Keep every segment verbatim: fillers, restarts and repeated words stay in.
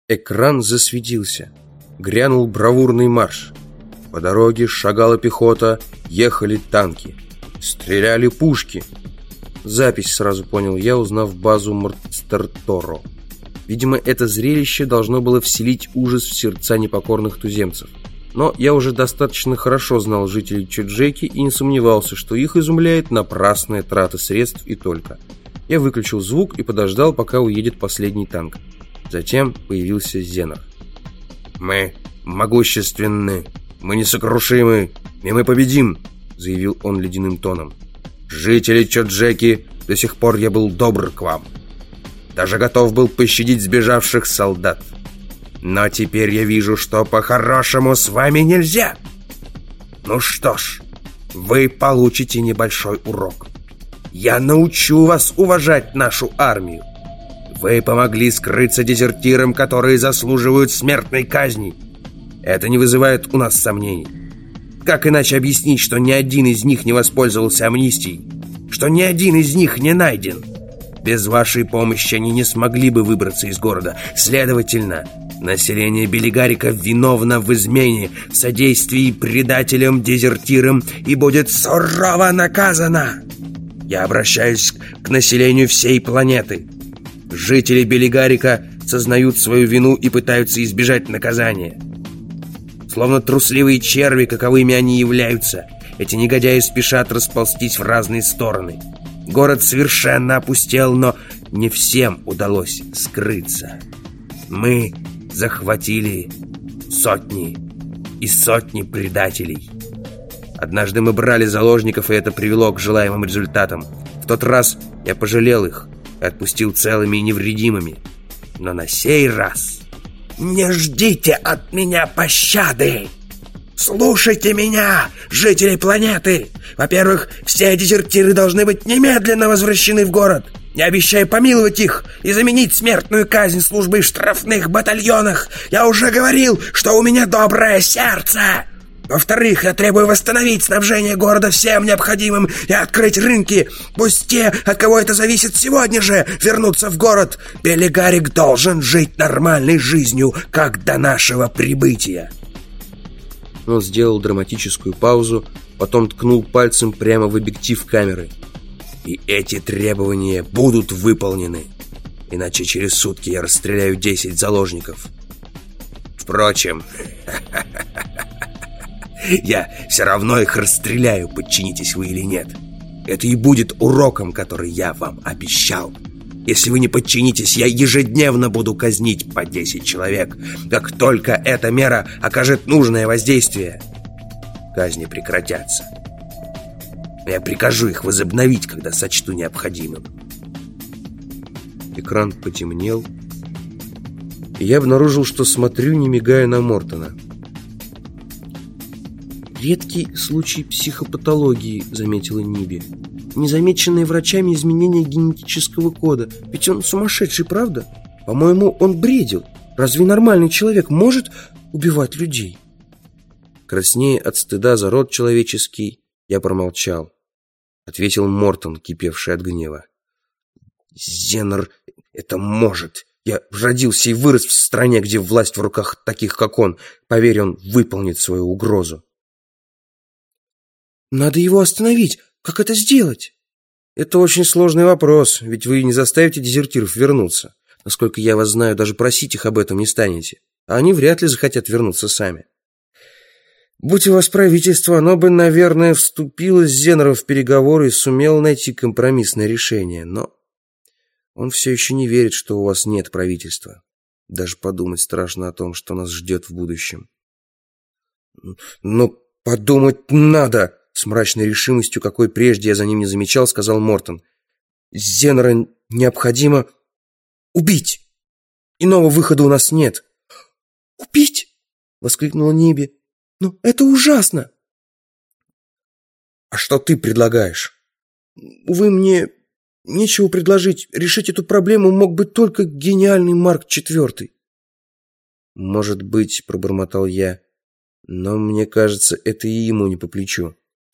Экран засветился. Грянул бравурный марш. По дороге шагала пехота, ехали танки. Стреляли пушки. Запись, сразу понял я, узнав базу Мордстерторо. Видимо, это зрелище должно было вселить ужас в сердца непокорных туземцев. Но я уже достаточно хорошо знал жителей Чоджеки и не сомневался, что их изумляет напрасная трата средств и только. Я выключил звук и подождал, пока уедет последний танк. Затем появился Зенор. «Мы могущественны, мы несокрушимы, и мы победим», — заявил он ледяным тоном. «Жители Чоджеки, до сих пор я был добр к вам. Даже готов был пощадить сбежавших солдат. Но теперь я вижу, что по-хорошему с вами нельзя. Ну что ж, вы получите небольшой урок. Я научу вас уважать нашу армию. Вы помогли скрыться дезертирам, которые заслуживают смертной казни. Это не вызывает у нас сомнений. Как иначе объяснить, что ни один из них не воспользовался амнистией? Что ни один из них не найден? Без вашей помощи они не смогли бы выбраться из города. Следовательно, население Белигарика виновно в измене, в содействии предателям, дезертирам и будет сурово наказано. Я обращаюсь к населению всей планеты. Жители Белигарика сознают свою вину и пытаются избежать наказания. Словно трусливые черви, каковыми они являются, эти негодяи спешат расползтись в разные стороны. Город совершенно опустел, но не всем удалось скрыться. Мы захватили сотни и сотни предателей. Однажды мы брали заложников, и это привело к желаемым результатам. В тот раз я пожалел их и отпустил целыми и невредимыми. Но на сей раз не ждите от меня пощады! Слушайте меня, жители планеты! Во-первых, все дезертиры должны быть немедленно возвращены в город. Я обещаю помиловать их и заменить смертную казнь службой в штрафных батальонах. Я уже говорил, что у меня доброе сердце. Во-вторых, я требую восстановить снабжение города всем необходимым и открыть рынки. Пусть те, от кого это зависит, сегодня же вернутся в город. Белигарик должен жить нормальной жизнью, как до нашего прибытия. Он сделал драматическую паузу, потом ткнул пальцем прямо в объектив камеры. И эти требования будут выполнены. Иначе через сутки я расстреляю десять заложников. Впрочем, я все равно их расстреляю, подчинитесь вы или нет. Это и будет уроком, который я вам обещал. Если вы не подчинитесь, я ежедневно буду казнить по десять человек. Как только эта мера окажет нужное воздействие, казни прекратятся. Я прикажу их возобновить, когда сочту необходимым. Экран потемнел, и я обнаружил, что смотрю, не мигая, на Мортона. «Редкий случай психопатологии», — заметила Ниби. «Незамеченные врачами изменения генетического кода. Ведь он сумасшедший, правда? По-моему, он бредил. Разве нормальный человек может убивать людей?» Краснея от стыда за род человеческий, я промолчал. Ответил Мортон, кипевший от гнева. «Зенор это может. Я родился и вырос в стране, где власть в руках таких, как он. Поверь, он выполнит свою угрозу». «Надо его остановить. Как это сделать?» «Это очень сложный вопрос, ведь вы не заставите дезертиров вернуться. Насколько я вас знаю, даже просить их об этом не станете. А они вряд ли захотят вернуться сами. Будь у вас правительство, оно бы, наверное, вступило с Зенором в переговоры и сумело найти компромиссное решение. Но он все еще не верит, что у вас нет правительства. Даже подумать страшно о том, что нас ждет в будущем». «Но подумать надо!» С мрачной решимостью, какой прежде я за ним не замечал, сказал Мортон. «Зенора необходимо убить. Иного выхода у нас нет». «Убить?» — воскликнула Ниби. «Ну, это ужасно!» «А что ты предлагаешь?» «Увы, мне нечего предложить. Решить эту проблему мог бы только гениальный Марк четвёртый». «Может быть, — пробормотал я, — но мне кажется, это и ему не по плечу».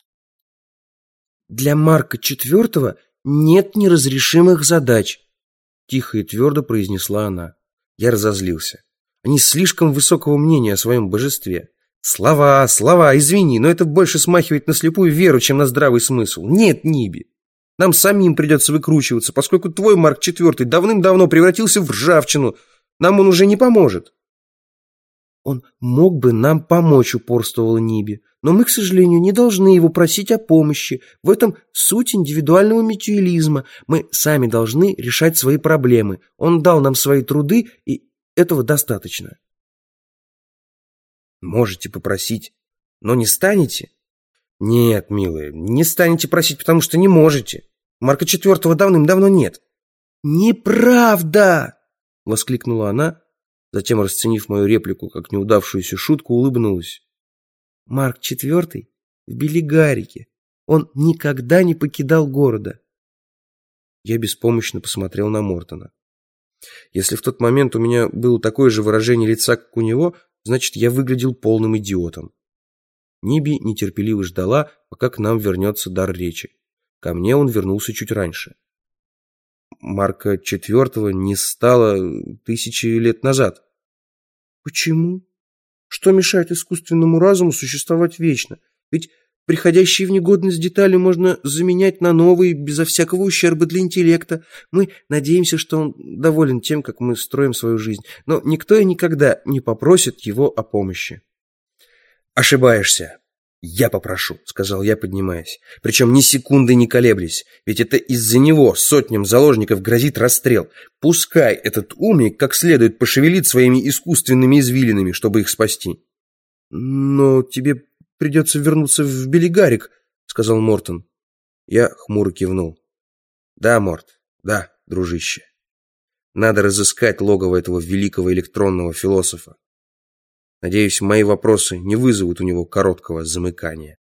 «Для Марка четвёртого нет неразрешимых задач», — тихо и твердо произнесла она. Я разозлился. Они слишком высокого мнения о своем божестве. Слова, слова, извини, но это больше смахивает на слепую веру, чем на здравый смысл. Нет, Ниби, нам самим придется выкручиваться, поскольку твой Марк четвёртый давным-давно превратился в ржавчину. Нам он уже не поможет. Он мог бы нам помочь, упорствовала Ниби, но мы, к сожалению, не должны его просить о помощи. В этом суть индивидуального мютуализма. Мы сами должны решать свои проблемы. Он дал нам свои труды, и этого достаточно. Можете попросить, но не станете? Нет, милые, не станете просить, потому что не можете. Марка четвёртого давным-давно нет. Неправда! Воскликнула она, затем, расценив мою реплику как неудавшуюся шутку, улыбнулась. Марк четвёртый в Белигарике. Он никогда не покидал города. Я беспомощно посмотрел на Мортона. Если в тот момент у меня было такое же выражение лица, как у него, значит, я выглядел полным идиотом. Ниби нетерпеливо ждала, пока к нам вернется дар речи. Ко мне он вернулся чуть раньше. Марка четвёртого не стало тысячи лет назад. Почему? Что мешает искусственному разуму существовать вечно? Ведь приходящие в негодность детали можно заменять на новые, безо всякого ущерба для интеллекта. Мы надеемся, что он доволен тем, как мы строим свою жизнь, но никто и никогда не попросит его о помощи. Ошибаешься. Я попрошу, сказал я, поднимаясь. Причем ни секунды не колеблясь, ведь это из-за него сотням заложников грозит расстрел. Пускай этот умник как следует пошевелит своими искусственными извилинами, чтобы их спасти. Но тебе придется вернуться в Белигарик, сказал Мортон. Я хмуро кивнул. Да, Морт, да, дружище. Надо разыскать логово этого великого электронного философа. Надеюсь, мои вопросы не вызовут у него короткого замыкания.